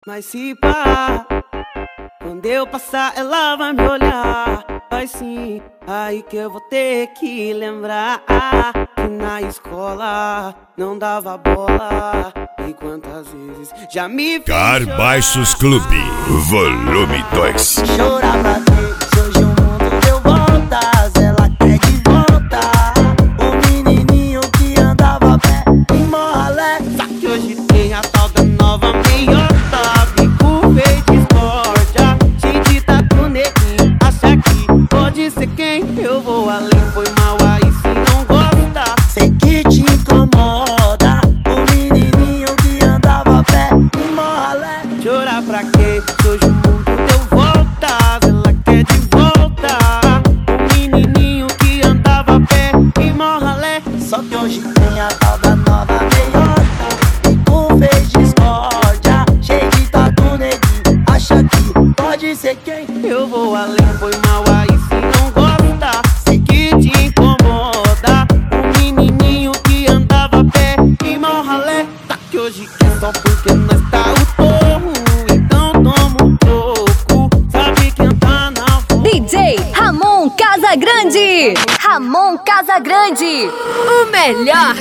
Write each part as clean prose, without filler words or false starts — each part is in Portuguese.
Mas se pá, quando eu passar ela vai me olhar. Vai sim, aí que eu vou ter que lembrar que na escola não dava bola. E quantas vezes já me fez Carbaixos Clube, volume 2. Chorar pra quê? Se hoje o mundo deu voltas, ela quer de volta o menininho que andava a pé em Morralé. Só que hoje tem a tal da nova meiota, bico feio de discórdia, cheio de tatu neguinho. Acha que pode ser quem? Eu vou além, foi mal aí se não gosta. Sei que te incomoda o menininho que andava a pé em Morralé. Chorar pra quê? Se hoje o mundo deu voltas, ela quer de volta o menininho que andava a pé em Morralé. Só que hoje tem a tal da nova meiota, bico fez discórdia, cheio de tatu neguinho. Acha que pode ser quem? Eu vou além, foi mal aí se não gosta. Sei que te incomoda o menininho que andava a pé em Morralé. Tá que hoje quer só porque nós tá o torro, então toma um troco. Sabe quem tá na voz? DJ Ramon Casagrande. Ramon Casagrande, o melhor.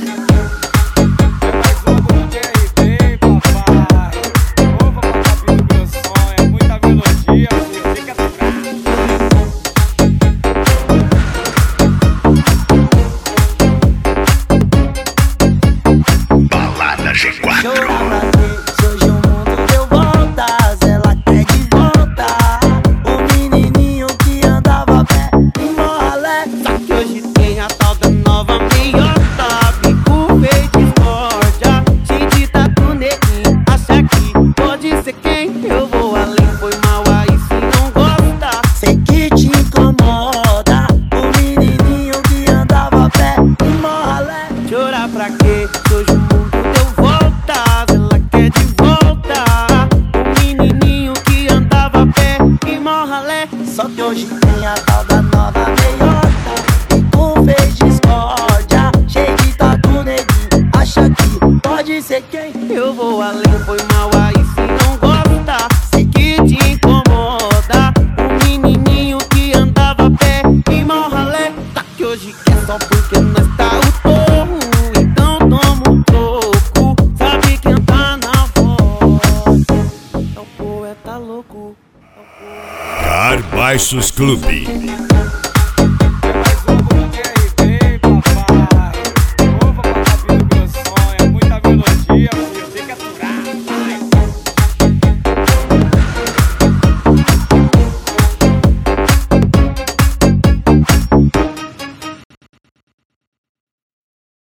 Balada G4. Chorar pra quê? Se hoje o mundo deu voltas, ela quer de volta o menininho que andava a pé em Morralé. Só que hoje tem a tal da nova meiota, bico feio de discórdia, cheio de tatu neguinho. Acha que pode ser quem? Eu vou além, foi mal aí se não gosta. Sei que te incomoda o menininho que andava a pé em Morralé. Chorar pra quê? Se hoje o mundo deu voltas, ela quer de volta o menininho que andava a pé em Morralé. Só que hoje tem a tal da nova meiota, bico fez discórdia, cheio de tatu neguinho. Acha que pode ser quem? Eu vou além, foi mal aí se não gosta. Sei que te incomoda o menininho que andava a pé em Morralé. Tá que hoje quer só porque nós tá o torro, então toma um troco. Sabe quem tá na voz? É o poeta louco. Carbaixos Clube.